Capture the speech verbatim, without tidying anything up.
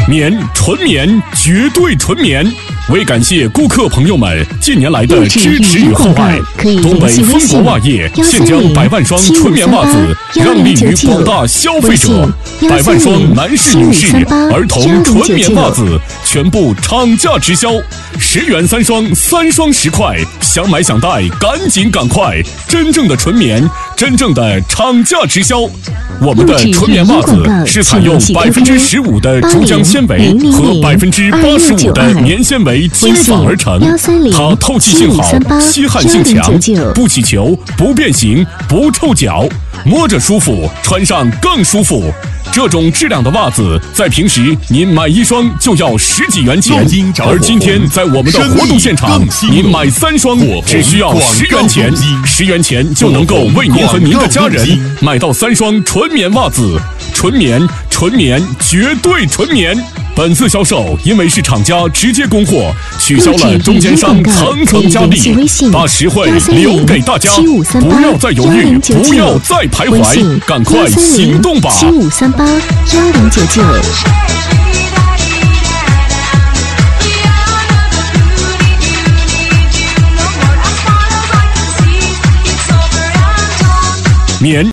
棉纯棉，绝对纯棉。为感谢顾客朋友们近年来的支持与厚爱，东北丰国袜业现将百万双纯棉袜子让利于广大消费者。百万双男士、女士、儿童纯棉袜子全部厂价直销，十元三双，三双十块，想买想戴，赶紧赶快！真正的纯棉，真正的厂价直销。我们的纯棉袜子是采用百分之十五的珠浆纤维和百分之八十五的棉纤维精纺而成，它透气性好，吸汗性强，不起球，不变形，不臭脚，摸着舒服，穿上更舒服。这种质量的袜子，在平时您买一双就要十几元钱，而今天在我们的活动现场，您买三双只需要十元钱，十元钱就能够为您和您的家人买到三双纯棉袜子。纯棉，纯棉，绝对纯棉。本次销售因为是厂家直接供货，取消了中间商层层加力，把实惠留给大家，不要再犹豫，不要再徘徊，赶快行动吧！ 七五三八幺零九九。 棉。